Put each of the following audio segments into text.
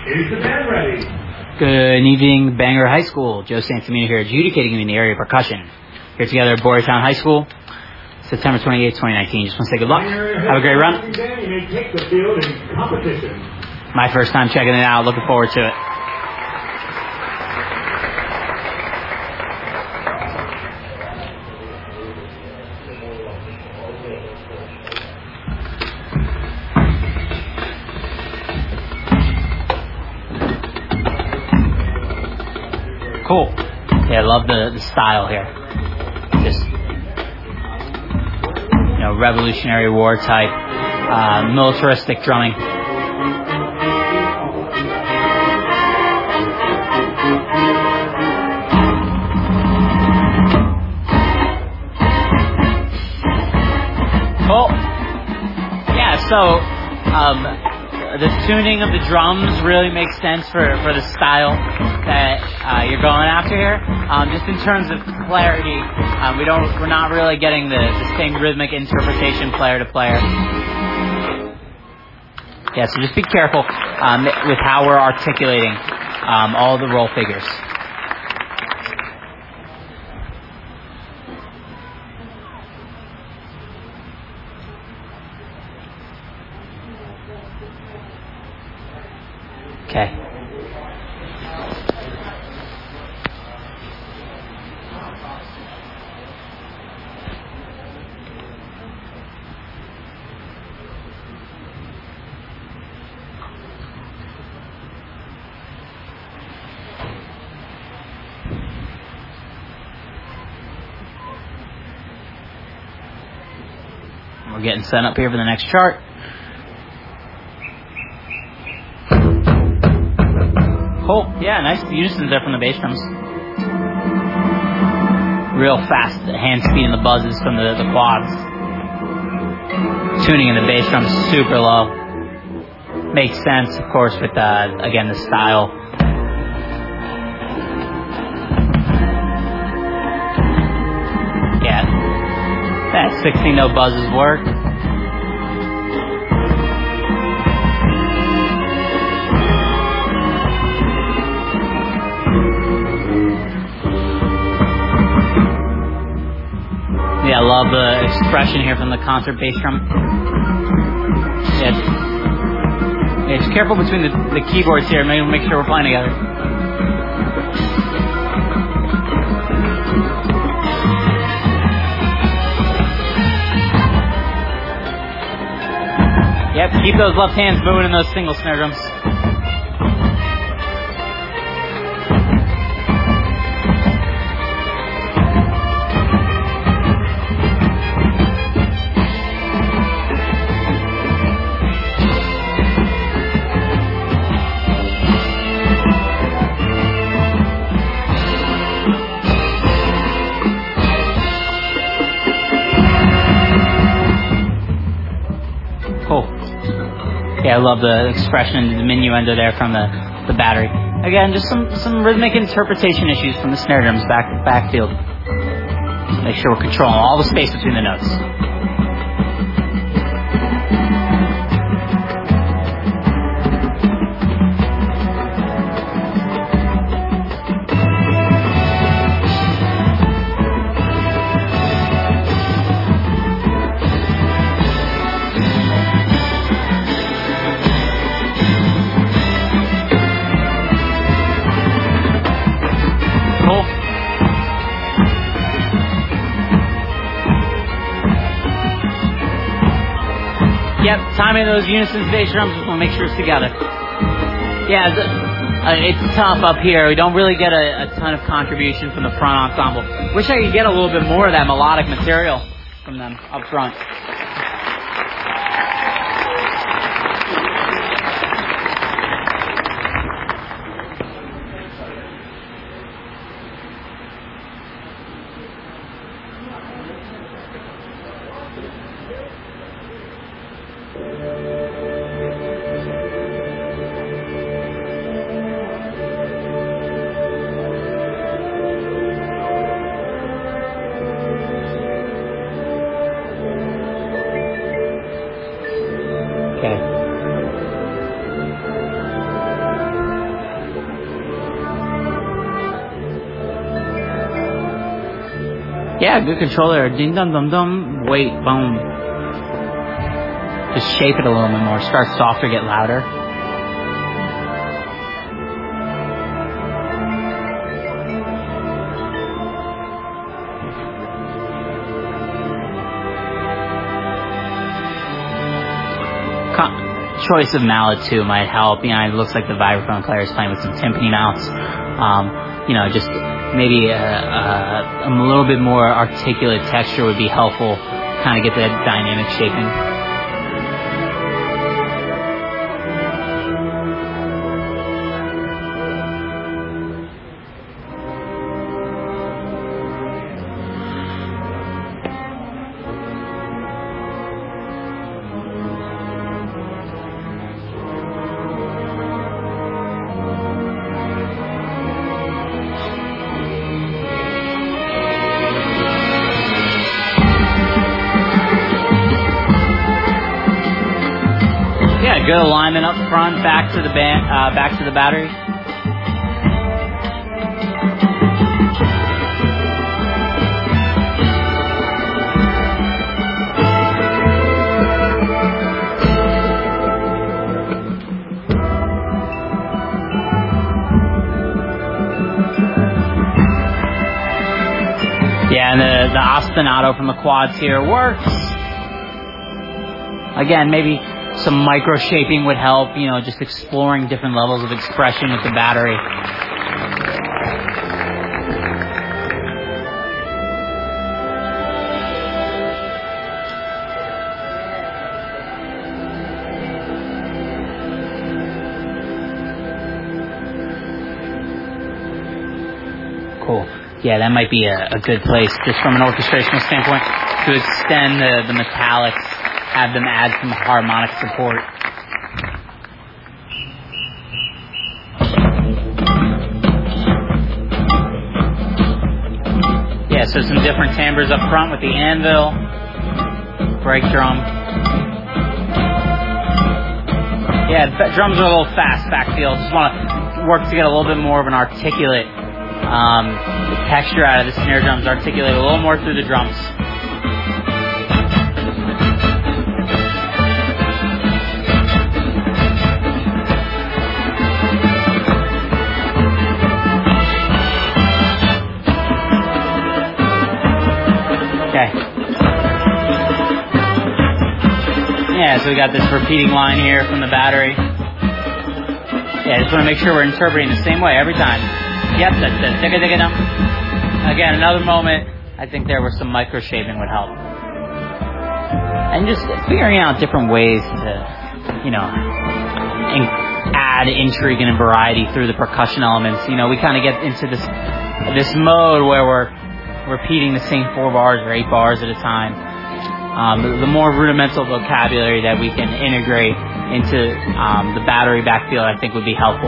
Is the band ready? Good evening, Bangor High School. Joe Santamina here, adjudicating in the area of percussion. Here together at Boyertown High School, September 28, 2019. Just want to say good luck. Have a great run. You may take the field in competition. My first time checking it out. Looking forward to it. Cool. Yeah, I love the style here. Just, Revolutionary War type, militaristic drumming. Cool. Yeah, so, the tuning of the drums really makes sense for the style that you're going after here. Just in terms of clarity, we're not really getting the same rhythmic interpretation player to player. Yeah, so just be careful with how we're articulating all the roll figures. Okay. We're getting set up here for the next chart. Cool. Yeah, nice unisons there from the bass drums. Real fast hand speed and the buzzes from the quads. Tuning in the bass drums super low. Makes sense, of course, with again the style. Yeah, that 16 note buzzes work. Yeah, I love the expression here from the concert bass drum. Yeah, just careful between the keyboards here. Maybe make sure we're playing together. Yep, keep those left hands moving in those single snare drums. Yeah, I love the expression and the diminuendo there from the battery. Again, just some rhythmic interpretation issues from the snare drums backfield. Make sure we're controlling all the space between the notes. Yep, timing those unisons bass drums, we'll make sure it's together. Yeah, it's tough up here. We don't really get a ton of contribution from the front ensemble. Wish I could get a little bit more of that melodic material from them up front. Yeah, good control there. Ding dum dum dum. Wait, boom. Just shape it a little bit more. Start softer, get louder. Choice of mallet too might help. It looks like the vibraphone player is playing with some timpani mounts. Just maybe a little bit more articulate texture would be helpful. Kind of get that dynamic shaping. Good alignment up front, back to the back to the battery. Yeah, and the ostinato from the quads here works. Again, maybe some micro shaping would help, just exploring different levels of expression with the battery. Cool. Yeah, that might be a good place, just from an orchestrational standpoint, to extend the metallics. Have them add some harmonic support. Yeah, so some different timbres up front with the anvil, brake drum. Yeah, drums are a little fast backfield. Just want to work to get a little bit more of an articulate texture out of the snare drums, articulate a little more through the drums. Yeah, so we got this repeating line here from the battery. Yeah, just want to make sure we're interpreting the same way every time. Yep, again, another moment, I think there where some micro shaping would help. And just figuring out different ways to, add intrigue and variety through the percussion elements. We kind of get into this mode where we're repeating the same 4 bars or 8 bars at a time. The more rudimental vocabulary that we can integrate into the battery backfield, I think would be helpful.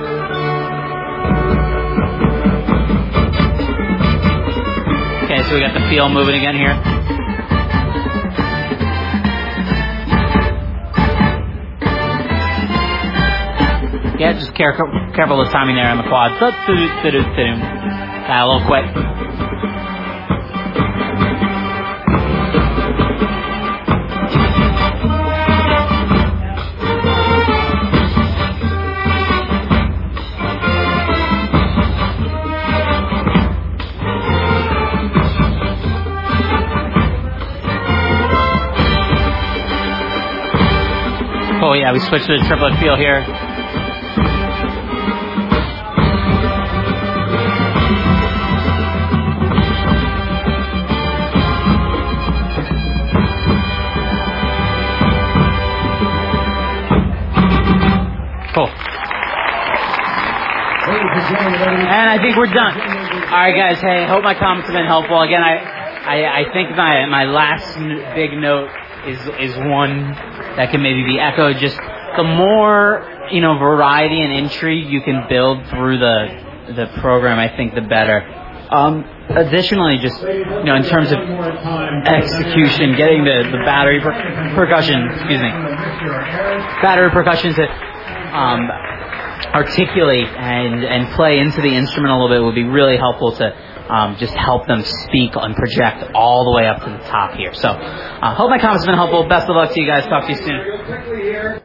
Okay, so we got the feel moving again here. Yeah, just careful of the timing there on the quad. Got a little quick. Oh yeah, we switched to the triplet feel here. Cool. And I think we're done. Alright guys, hey, I hope my comments have been helpful. Again, I think my last big note is one that can maybe be echoed. Just the more, variety and intrigue you can build through the program, I think the better. Additionally, just, in terms of execution, getting the battery percussion to, articulate and play into the instrument a little bit would be really helpful to just help them speak and project all the way up to the top here. So hope my comments have been helpful. Best of luck to you guys. Talk to you soon.